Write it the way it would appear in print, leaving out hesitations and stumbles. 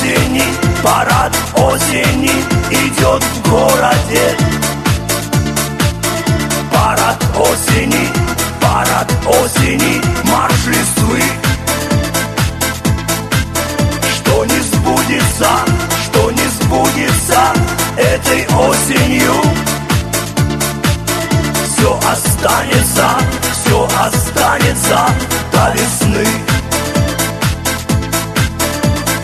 осени, парад осени идет в городе. Парад осени, марш листвы. Что не сбудется этой осенью, все останется до весны.